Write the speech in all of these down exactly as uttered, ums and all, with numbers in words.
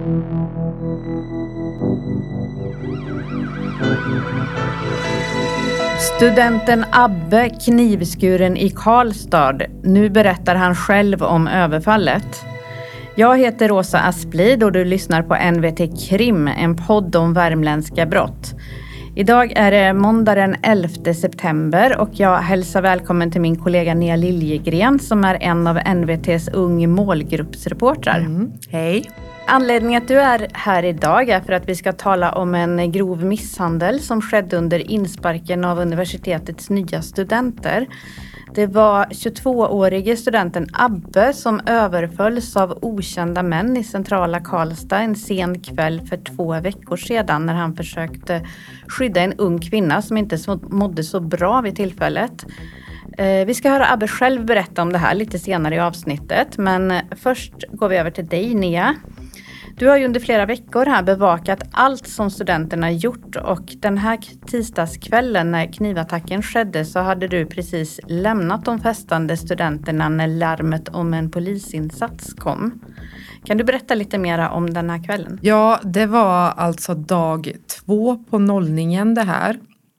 Studenten Abbe knivskuren i Karlstad. Nu berättar han själv om överfallet. Jag heter Rosa Asplid och du lyssnar på N V T Krim, en podd om värmländska brott. Idag är det måndag den elfte september och jag hälsar välkommen till min kollega Nia Liljegren som är en av N V T:s ung målgruppsreportrar. Mm. Hej! Anledningen att du är här idag är för att vi ska tala om en grov misshandel som skedde under insparken av universitetets nya studenter. Det var tjugotvåårige studenten Abbe som överfölls av okända män i centrala Karlstad en sen kväll för två veckor sedan när han försökte skydda en ung kvinna som inte mådde så bra vid tillfället. Vi ska höra Abbe själv berätta om det här lite senare i avsnittet, men först går vi över till dig, Nia. Du har ju under flera veckor här bevakat allt som studenterna gjort och den här tisdagskvällen när knivattacken skedde så hade du precis lämnat de festande studenterna när larmet om en polisinsats kom. Kan du berätta lite mer om den här kvällen? Ja, det var alltså dag två på nollningen det här.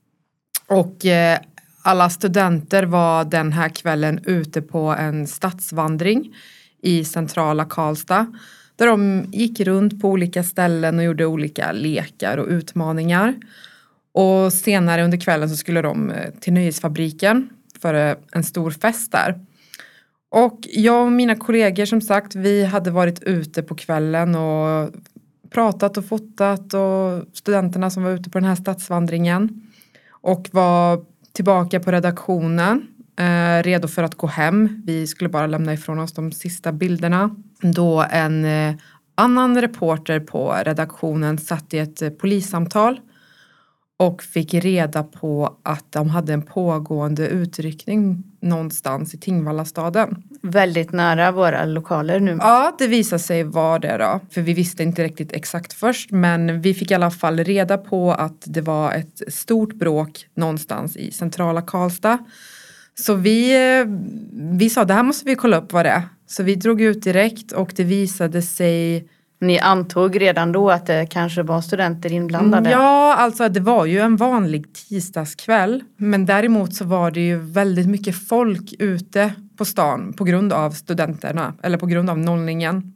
Och eh, alla studenter var den här kvällen ute på en stadsvandring i centrala Karlstad. Där de gick runt på olika ställen och gjorde olika lekar och utmaningar. Och senare under kvällen så skulle de till Nöjesfabriken för en stor fest där. Och jag och mina kollegor som sagt, vi hade varit ute på kvällen och pratat och fotat. Och studenterna som var ute på den här stadsvandringen. Och var tillbaka på redaktionen. Eh, redo för att gå hem. Vi skulle bara lämna ifrån oss de sista bilderna. Då en eh, annan reporter på redaktionen satt i ett eh, polissamtal. Och fick reda på att de hade en pågående utryckning någonstans i Tingvallastaden. Väldigt nära våra lokaler nu. Ja, det visade sig vara det då. För vi visste inte riktigt exakt först. Men vi fick i alla fall reda på att det var ett stort bråk någonstans i centrala Karlstad. Så vi, vi sa, det här måste vi kolla upp vad det är. Så vi drog ut direkt och det visade sig... Ni antog redan då att det kanske var studenter inblandade? Ja, alltså det var ju en vanlig tisdagskväll. Men däremot så var det ju väldigt mycket folk ute på stan på grund av studenterna. Eller på grund av nollningen.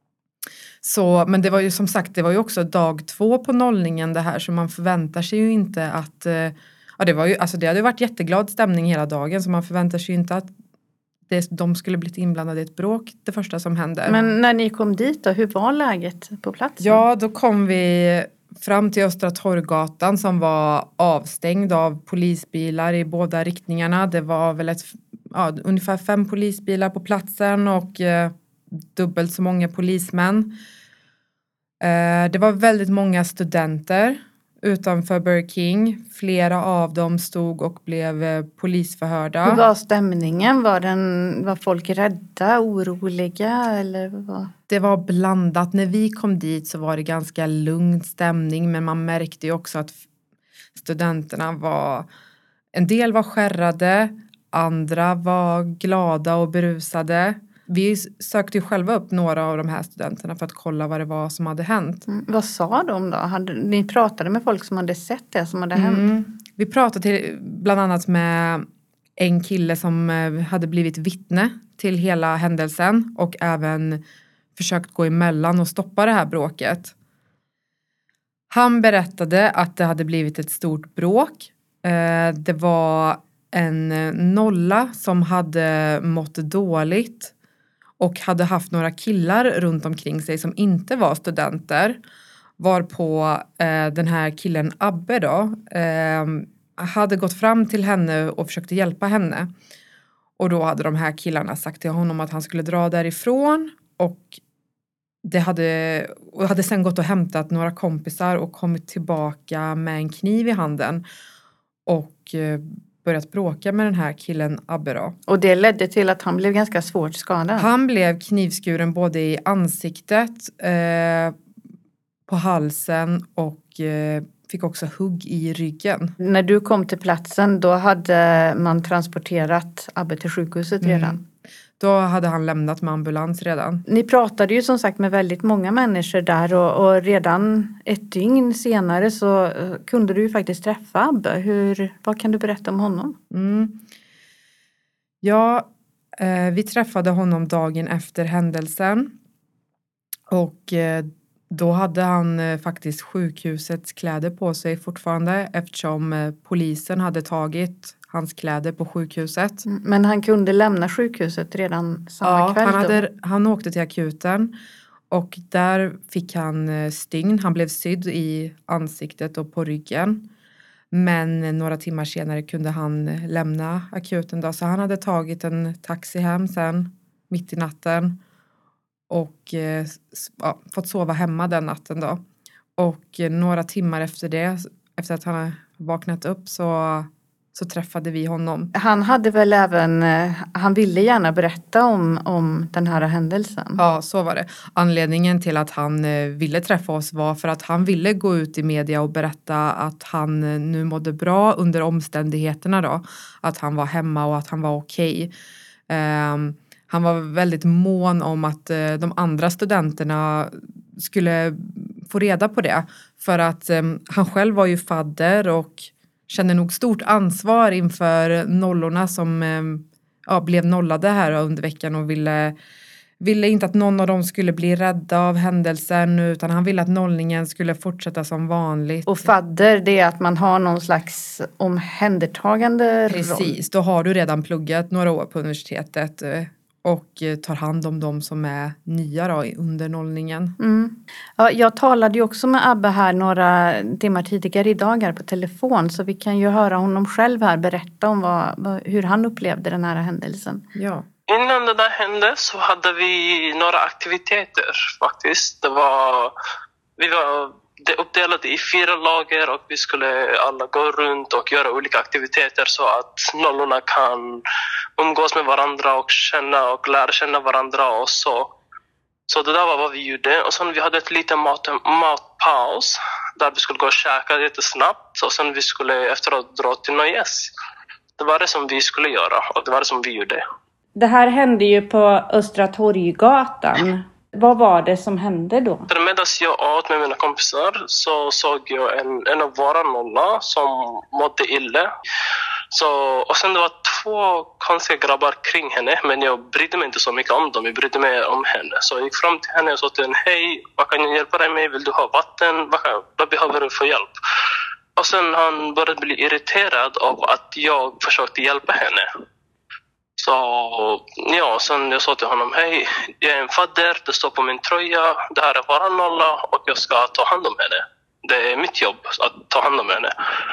Så, men det var ju som sagt, det var ju också dag två på nollningen det här. Så man förväntar sig ju inte att... Ja, det var ju, alltså det hade varit jätteglad stämning hela dagen så man förväntar sig ju inte att det, de skulle blivit inblandade i ett bråk det första som hände. Men när ni kom dit då, hur var läget på platsen? Ja, då kom vi fram till Östra Torggatan som var avstängd av polisbilar i båda riktningarna. Det var väl ett, ja, ungefär fem polisbilar på platsen och eh, dubbelt så många polismän. Eh, det var väldigt många studenter utanför Burger King. Flera av dem stod och blev polisförhörda. Hur var stämningen? Var, den, var folk rädda, oroliga? Eller vad? Det var blandat. När vi kom dit så var det ganska lugn stämning. Men man märkte ju också att studenterna var... En del var skärrade. Andra var glada och berusade. Vi sökte ju själva upp några av de här studenterna för att kolla vad det var som hade hänt. Mm, vad sa de då? Hade, ni pratade med folk som hade sett det som hade hänt? Mm. Vi pratade till, bland annat med en kille som hade blivit vittne till hela händelsen. Och även försökt gå emellan och stoppa det här bråket. Han berättade att det hade blivit ett stort bråk. Det var en nolla som hade mått dåligt. Och hade haft några killar runt omkring sig som inte var studenter. Varpå eh, den här killen Abbe då eh, hade gått fram till henne och försökte hjälpa henne. Och då hade de här killarna sagt till honom att han skulle dra därifrån. Och det hade, och hade sen gått och hämtat några kompisar och kommit tillbaka med en kniv i handen. Och... Eh, börjat bråka med den här killen Abbe då. Och det ledde till att han blev ganska svårt skadad. Han blev knivskuren både i ansiktet, eh, på halsen och eh, fick också hugg i ryggen. När du kom till platsen då hade man transporterat Abbe till sjukhuset redan. Mm. Då hade han lämnat med ambulans redan. Ni pratade ju som sagt med väldigt många människor där och, och redan ett dygn senare så uh, kunde du ju faktiskt träffa Abbe. Hur, vad kan du berätta om honom? Mm. Ja, eh, vi träffade honom dagen efter händelsen. Och eh, då hade han eh, faktiskt sjukhusets kläder på sig fortfarande eftersom eh, polisen hade tagit hans kläder på sjukhuset. Men han kunde lämna sjukhuset redan samma ja, kväll han, då? hade, han åkte till akuten och där fick han eh, stygn. Han blev sydd i ansiktet och på ryggen. Men några timmar senare kunde han lämna akuten då. Så han hade tagit en taxi hem sen mitt i natten. Och eh, ja, fått sova hemma den natten då. Och eh, några timmar efter det, efter att han hade vaknat upp så, så träffade vi honom. Han hade väl även, eh, han ville gärna berätta om, om den här händelsen. Ja, så var det. Anledningen till att han eh, ville träffa oss var för att han ville gå ut i media och berätta att han eh, nu mådde bra under omständigheterna då. Att han var hemma och att han var okej. Um, Han var väldigt mån om att eh, de andra studenterna skulle få reda på det. För att eh, han själv var ju fadder och kände nog stort ansvar inför nollorna som eh, ja, blev nollade här under veckan. Och ville, ville inte att någon av dem skulle bli rädda av händelsen utan han ville att nollningen skulle fortsätta som vanligt. Och fadder, det är att man har någon slags omhändertagande roll. Precis, då har du redan pluggat några år på universitetet och tar hand om de som är nya då under nollningen. Mm. Ja, jag talade ju också med Abbe här några timmar tidigare idag här på telefon. Så vi kan ju höra honom själv här berätta om vad, hur han upplevde den här händelsen. Ja. Innan det där hände så hade vi några aktiviteter faktiskt. Det var, vi var det uppdelade i fyra lager och vi skulle alla gå runt och göra olika aktiviteter så att nollorna kan umgås med varandra och känna och lära känna varandra och så. Så det där var vad vi gjorde. Och sen vi hade ett litet mat, matpaus där vi skulle gå och käka lite snabbt och sen vi skulle efteråt dra till Nöjes. Det var det som vi skulle göra och det var det som vi gjorde. Det här hände ju på Östra Torggatan. Vad var det som hände då? Medan jag åt med mina kompisar så såg jag en, en av våra nollor som mådde illa. Så, och sen det var två konstiga grabbar kring henne, men jag brydde mig inte så mycket om dem, jag brydde mig om henne. Så jag gick fram till henne och sa till henne, hej, vad kan jag hjälpa dig med? Vill du ha vatten? Vad, kan, vad behöver du för hjälp? Och sen han började bli irriterad av att jag försökte hjälpa henne. Så ja, sen jag sa till honom, hej, jag är en fadder, det står på min tröja, det här är våran nolla och jag ska ta hand om henne. Det är mitt jobb att ta hand om henne.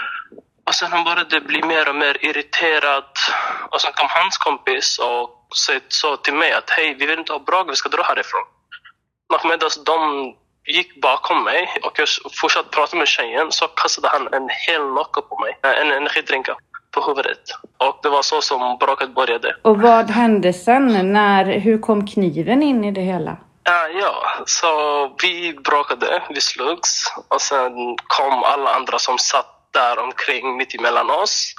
Och sen han började bli mer och mer irriterad. Och sen kom hans kompis och sa till mig att hej, vi vill inte ha bråk, vi ska dra härifrån. Och medan de gick bakom mig och jag fortsatte prata med tjejen så kastade han en hel nocka på mig. En energidrinka på huvudet. Och det var så som bråket började. Och vad hände sen? När, hur kom kniven in i det hela? Ja, ja, så vi bråkade, vi slogs. Och sen kom alla andra som satt där omkring mitt emellan oss.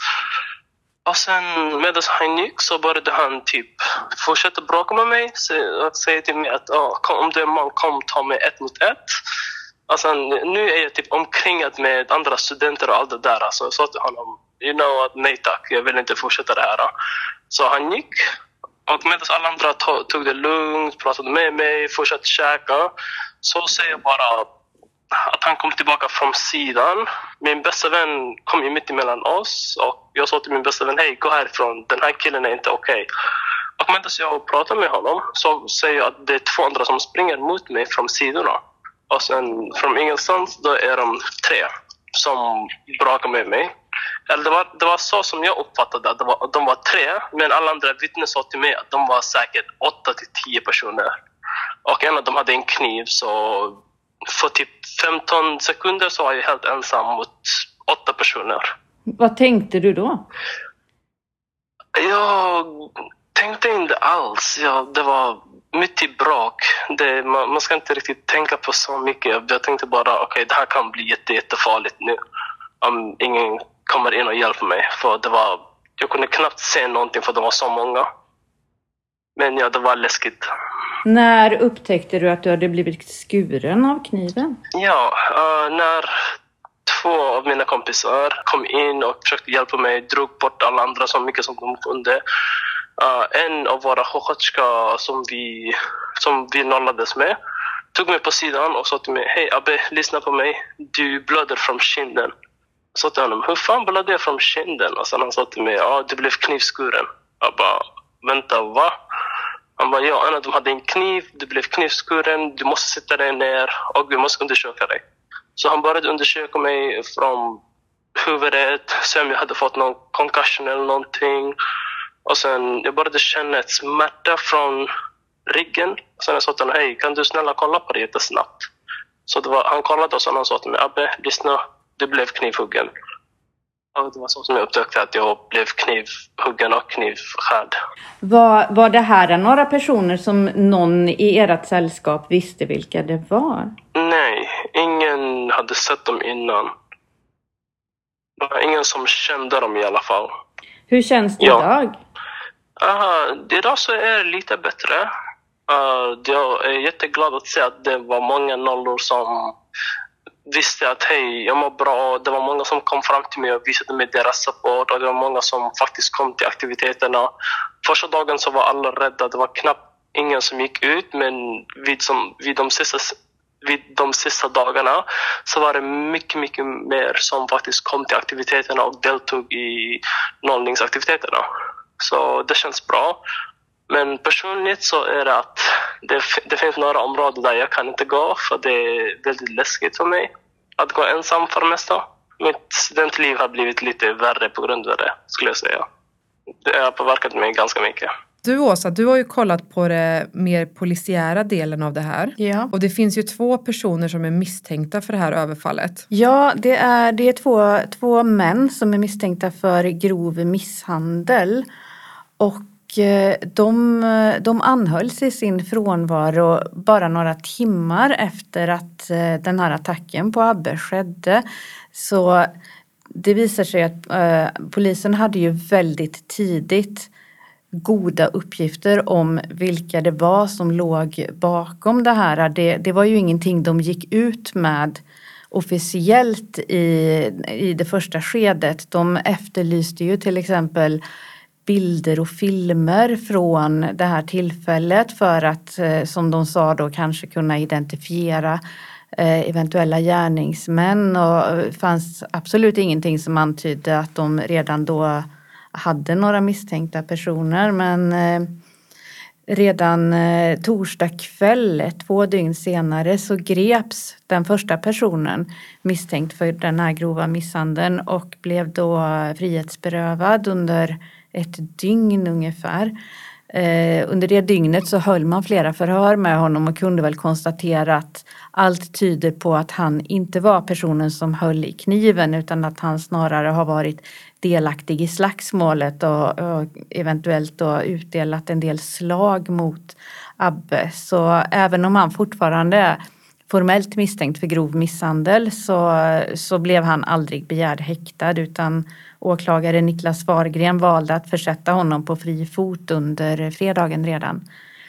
Och sen medan han gick så började han typ fortsätta bråka med mig och säga till mig att oh, kom, om du är man, kom ta mig ett mot ett. Och sen, nu är jag typ omkringad med andra studenter och allt det där. Så jag sa till honom, you know what, nej tack, jag vill inte fortsätta det här. Så han gick. Och medan alla andra tog det lugnt, pratade med mig, fortsatte käka. Så säger jag bara att han kom tillbaka från sidan. Min bästa vän kom ju mitt emellan oss. Och jag sa till min bästa vän, hej, gå härifrån. Den här killen är inte okej. Okay. Och medan jag pratar med honom så säger jag att det är två andra som springer mot mig från sidorna. Och sen från ingenstans då är de tre som bråkar med mig. Eller det var, det var så som jag uppfattade att det var, de var tre. Men alla andra vittnen sa till mig att de var säkert åtta till tio personer. Och en av dem hade en kniv så för typ femton sekunder så var jag helt ensam mot åtta personer. Vad tänkte du då? Jag tänkte inte alls. Ja, det var mitt i bråk. Det, man, man ska inte riktigt tänka på så mycket. Jag tänkte bara, okej, okay, det här kan bli jätte, jättefarligt nu. Om ingen kommer in och hjälper mig. För det var, jag kunde knappt se någonting för det var så många. Men ja, det var läskigt. När upptäckte du att du hade blivit skuren av kniven? Ja, uh, när två av mina kompisar kom in och försökte hjälpa mig, drog bort alla andra så mycket som de kunde. Uh, en av våra sjuksköterskor som vi, som vi nollades med tog mig på sidan och sa till mig: hej Abbe, lyssna på mig, du blöder från kinden. Jag sa till honom: hur fan blöder jag från kinden? Och sen han sa till mig: ja, du blev knivskuren. Jag bara: vänta, va? Han bara: ja, en av dem hade en kniv, du blev knivskuren, du måste sätta dig ner och vi måste undersöka dig. Så han började undersöka mig från huvudet, se om jag hade fått någon concussion eller någonting. Och sen jag började känna ett smärta från ryggen. Och sen jag sa till honom: hej, kan du snälla kolla på det jättesnabbt? Så det var, han kollade och sen han sa till mig: Abbe, lyssna, du blev knivhuggen. Och det var så som jag upptäckte att jag blev knivhuggen och knivskärd. Var, var det här några personer som någon i ert sällskap visste vilka det var? Nej, ingen hade sett dem innan. Det var ingen som kände dem i alla fall. Hur känns det Ja. idag? Uh, idag så är det lite bättre. Uh, jag är jätteglad att se att det var många nollor som visste att hej, jag mår bra. Det var många som kom fram till mig och visade mig deras support. Och det var många som faktiskt kom till aktiviteterna. Första dagen så var alla rädda. Det var knappt ingen som gick ut. Men vid, som, vid, de, sista, vid de sista dagarna så var det mycket, mycket mer som faktiskt kom till aktiviteterna och deltog i nollningsaktiviteterna. Så det känns bra. Men personligt så är det att det, det finns några områden där jag kan inte gå för det är väldigt läskigt för mig att gå ensam för det mesta. Mitt studentliv har blivit lite värre på grund av det, skulle jag säga. Det har påverkat mig ganska mycket. Du Åsa, du har ju kollat på det mer polisiära delen av det här. Ja. Och det finns ju två personer som är misstänkta för det här överfallet. Ja, det är, det är två, två män som är misstänkta för grov misshandel. Och De, de anhölls i sin frånvaro bara några timmar efter att den här attacken på Abbe skedde. Så det visar sig att eh, polisen hade ju väldigt tidigt goda uppgifter om vilka det var som låg bakom det här. Det, det var ju ingenting de gick ut med officiellt i, i det första skedet. De efterlyste ju till exempel bilder och filmer från det här tillfället för att, som de sa då, kanske kunna identifiera eventuella gärningsmän. Och det fanns absolut ingenting som antydde att de redan då hade några misstänkta personer. Men redan torsdag kväll, två dygn senare, så greps den första personen misstänkt för den här grova misshandeln och blev då frihetsberövad under ett dygn ungefär. Eh, under det dygnet så höll man flera förhör med honom och kunde väl konstatera att allt tyder på att han inte var personen som höll i kniven utan att han snarare har varit delaktig i slagsmålet och, och eventuellt då utdelat en del slag mot Abbe. Så även om han fortfarande är formellt misstänkt för grov misshandel så, så blev han aldrig begärd häktad, utan åklagare Niklas Wargren valde att försätta honom på fri fot under fredagen redan.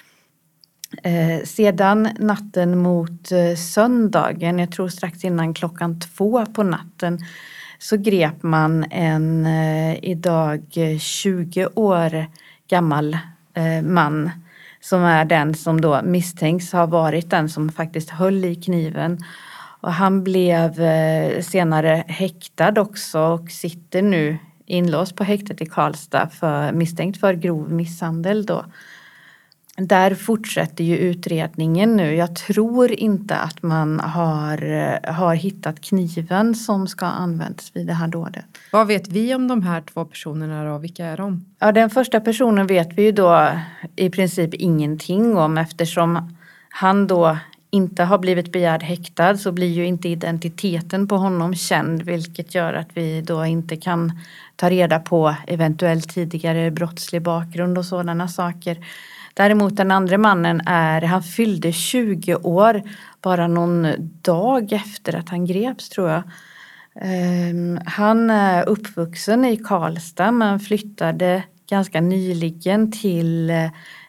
Eh, sedan natten mot eh, söndagen, jag tror strax innan klockan två på natten, så grep man en eh, idag tjugo år gammal eh, man som är den som då misstänks ha varit den som faktiskt höll i kniven. Och han blev senare häktad också och sitter nu inlåst på häktet i Karlstad för, misstänkt för grov misshandel då. Där fortsätter ju utredningen nu. Jag tror inte att man har, har hittat kniven som ska användas vid det här dådet. Vad vet vi om de här två personerna då? Vilka är de? Ja, den första personen vet vi ju då i princip ingenting om, eftersom han då inte har blivit begärd häktad så blir ju inte identiteten på honom känd, vilket gör att vi då inte kan ta reda på eventuellt tidigare brottslig bakgrund och sådana saker. Däremot den andra mannen är, han fyllde tjugo år bara någon dag efter att han greps, tror jag. Um, han är uppvuxen i Karlstad men flyttade ganska nyligen till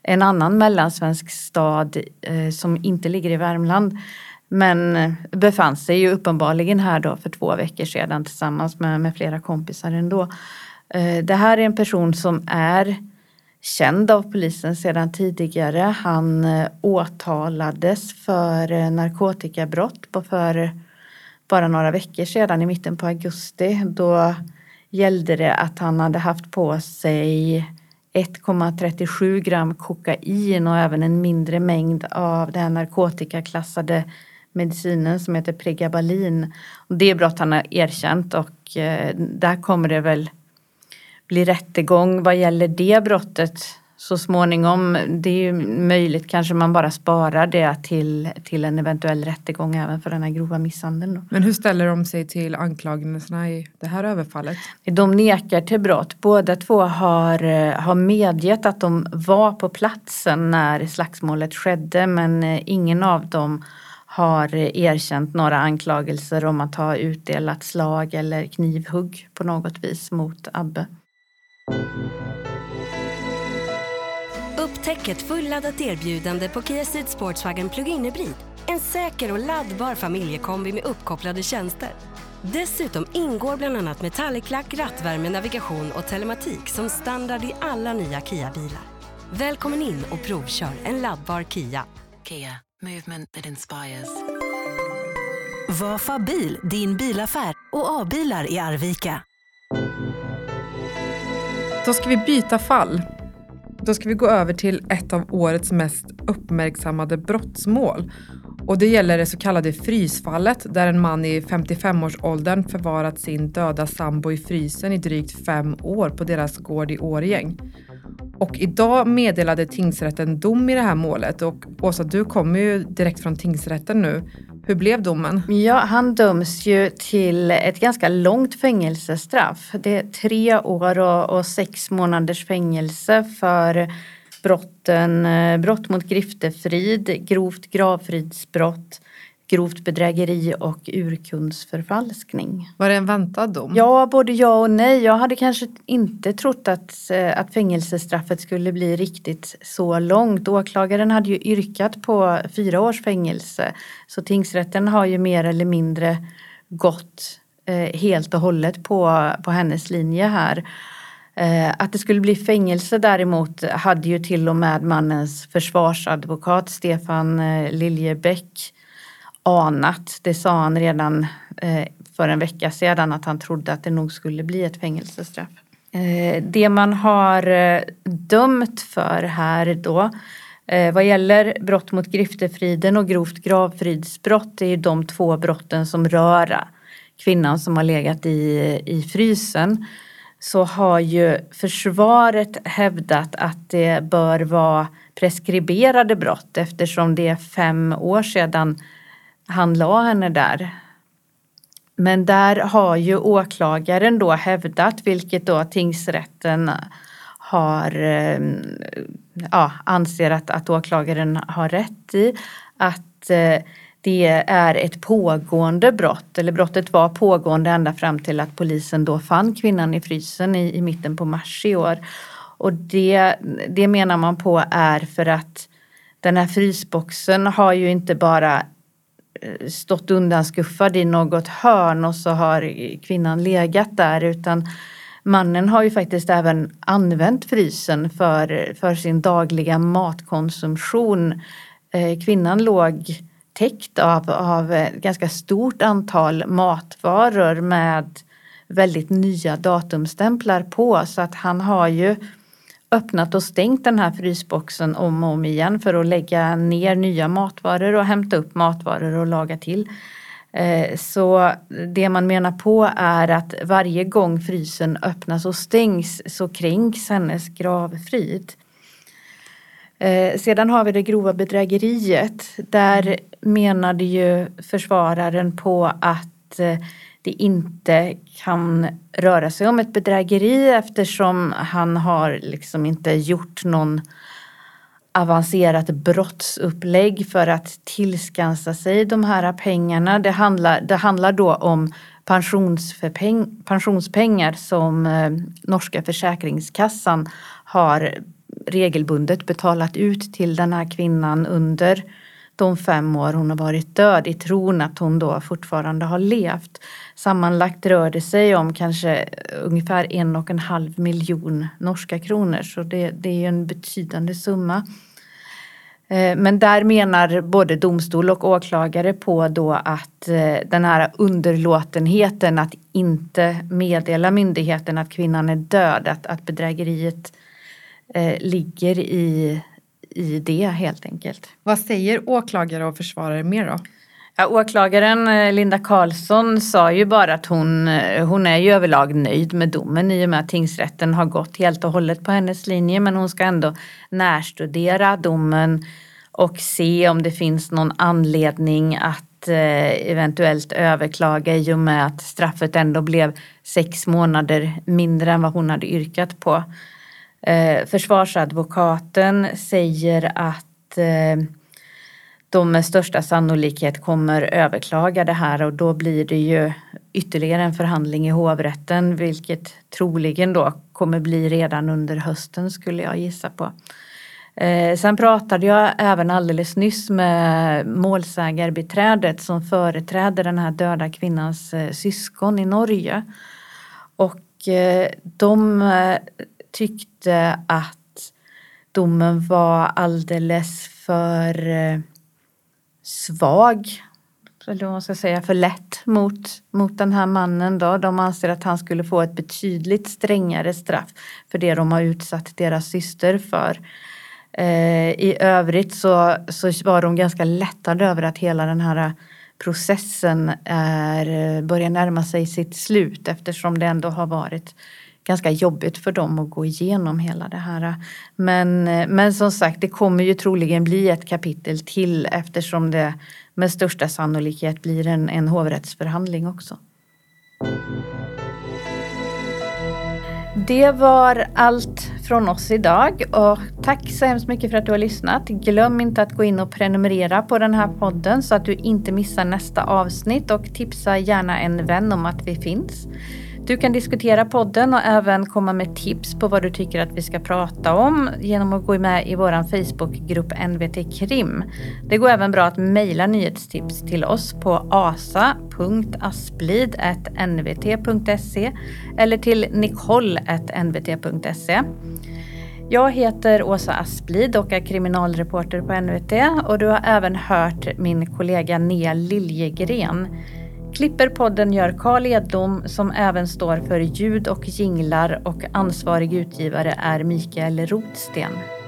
en annan mellansvensk stad eh, som inte ligger i Värmland. Men befann sig ju uppenbarligen här då för två veckor sedan tillsammans med, med flera kompisar ändå. Eh, det här är en person som är känd av polisen sedan tidigare. Han eh, åtalades för eh, narkotikabrott på för bara några veckor sedan i mitten på augusti. Då gällde det att han hade haft på sig ett komma trettiosju gram kokain och även en mindre mängd av den narkotikaklassade medicinen som heter pregabalin. Det är brott han har erkänt och eh, där kommer det väl bli rättegång vad gäller det brottet så småningom. Det är ju möjligt, kanske man bara sparar det till, till en eventuell rättegång även för den här grova misshandeln. Då. Men hur ställer de sig till anklagelserna i det här överfallet? De nekar till brott. Båda två har, har medgett att de var på platsen när slagsmålet skedde, men ingen av dem har erkänt några anklagelser om att ha utdelat slag eller knivhugg på något vis mot Abbe. Upptäck ett fulladdat erbjudande på Kia Ceed Sportswagen Plug-in Hybrid. En säker och laddbar familjekombi med uppkopplade tjänster. Dessutom ingår bland annat metallic-lack, rattvärme, navigation och telematik som standard i alla nya Kia-bilar. Välkommen in och provkör en laddbar Kia. Kia, movement that inspires. Vafa bil, din bilaffär och A-bilar i Arvika. Då ska vi byta fall. Då ska vi gå över till ett av årets mest uppmärksammade brottsmål. Och det gäller det så kallade frysfallet där en man i femtiofem-årsåldern förvarat sin döda sambo i frysen i drygt fem år på deras gård i Årjäng. Och idag meddelade tingsrätten dom i det här målet. Och Åsa, du kommer ju direkt från tingsrätten nu. Hur blev domen? Ja, han döms ju till ett ganska långt fängelsestraff. Det är tre år och, och sex månaders fängelse för brotten, brott mot griftefrid, grovt gravfridsbrott, grovt bedrägeri och urkundsförfalskning. Var det en väntad dom? Ja, både ja och nej. Jag hade kanske inte trott att, att fängelsestraffet skulle bli riktigt så långt. Åklagaren hade ju yrkat på fyra års fängelse. Så tingsrätten har ju mer eller mindre gått eh, helt och hållet på, på hennes linje här. Eh, att det skulle bli fängelse däremot hade ju till och med mannens försvarsadvokat Stefan eh, Liljebäck anat. Det sa han redan eh, för en vecka sedan att han trodde att det nog skulle bli ett fängelsestraff. Eh, det man har eh, dömt för här då eh, vad gäller brott mot griftefriden och grovt gravfridsbrott, det är de två brotten som rör kvinnan som har legat i, i frysen. Så har ju försvaret hävdat att det bör vara preskriberade brott eftersom det är fem år sedan han la henne där. Men där har ju åklagaren då hävdat, vilket då tingsrätten har, ja, anser att, att åklagaren har rätt i, att det är ett pågående brott, eller brottet var pågående ända fram till att polisen då fann kvinnan i frysen i, i mitten på mars i år. Och det, det menar man på är för att den här frysboxen har ju inte bara stått undanskuffad i något hörn och så har kvinnan legat där, utan mannen har ju faktiskt även använt frysen för, för sin dagliga matkonsumtion. Kvinnan låg täckt av, av ett ganska stort antal matvaror med väldigt nya datumstämplar på, så att han har ju öppnat och stängt den här frysboxen om och om igen för att lägga ner nya matvaror och hämta upp matvaror och laga till. Så det man menar på är att varje gång frysen öppnas och stängs så kränks hennes gravfrid. Sedan har vi det grova bedrägeriet. Där menade ju försvararen på att det inte kan röra sig om ett bedrägeri eftersom han har liksom inte gjort någon avancerat brottsupplägg för att tillskansa sig de här pengarna. Det handlar, det handlar då om pensionspengar som norska försäkringskassan har regelbundet betalat ut till den här kvinnan under de fem år hon har varit död i tron att hon då fortfarande har levt. Sammanlagt rör det sig om kanske ungefär en och en halv miljon norska kronor, så det, det är en betydande summa. Men där menar både domstol och åklagare på då att den här underlåtenheten att inte meddela myndigheten att kvinnan är död, att, att bedrägeriet eh, ligger i, i det helt enkelt. Vad säger åklagare och försvarare mer då? Ja, åklagaren Linda Karlsson sa ju bara att hon, hon är ju överlag nöjd med domen i och med att tingsrätten har gått helt och hållet på hennes linje, men hon ska ändå närstudera domen och se om det finns någon anledning att eh, eventuellt överklaga i och med att straffet ändå blev sex månader mindre än vad hon hade yrkat på. Eh, försvarsadvokaten säger att eh, de med största sannolikhet kommer överklaga det här, och då blir det ju ytterligare en förhandling i hovrätten, vilket troligen då kommer bli redan under hösten skulle jag gissa på. Eh, sen pratade jag även alldeles nyss med målsägarbiträdet som företräder den här döda kvinnans eh, syskon i Norge. Och eh, de eh, tyckte att domen var alldeles för eh, svag, eller vad man ska säga, för lätt mot, mot den här mannen då. De anser att han skulle få ett betydligt strängare straff för det de har utsatt deras syster för. Eh, I övrigt så, så var de ganska lättade över att hela den här processen är, börjar närma sig sitt slut, eftersom det ändå har varit ganska jobbigt för dem att gå igenom hela det här. Men, men som sagt, det kommer ju troligen bli ett kapitel till, eftersom det med största sannolikhet blir en, en hovrättsförhandling också. Det var allt från oss idag, och tack så hemskt mycket för att du har lyssnat. Glöm inte att gå in och prenumerera på den här podden så att du inte missar nästa avsnitt, och tipsa gärna en vän om att vi finns. Du kan diskutera podden och även komma med tips på vad du tycker att vi ska prata om genom att gå med i vår Facebookgrupp N V T Krim. Det går även bra att mejla nyhetstips till oss på asa punkt asplid at n v t punkt se eller till nicole at n v t punkt se. Jag heter Åsa Asplid och är kriminalreporter på N V T, och du har även hört min kollega Nia Liljegren. Klipperpodden gör Carl Edlom, som även står för ljud och jinglar, och ansvarig utgivare är Mikael Rotsten.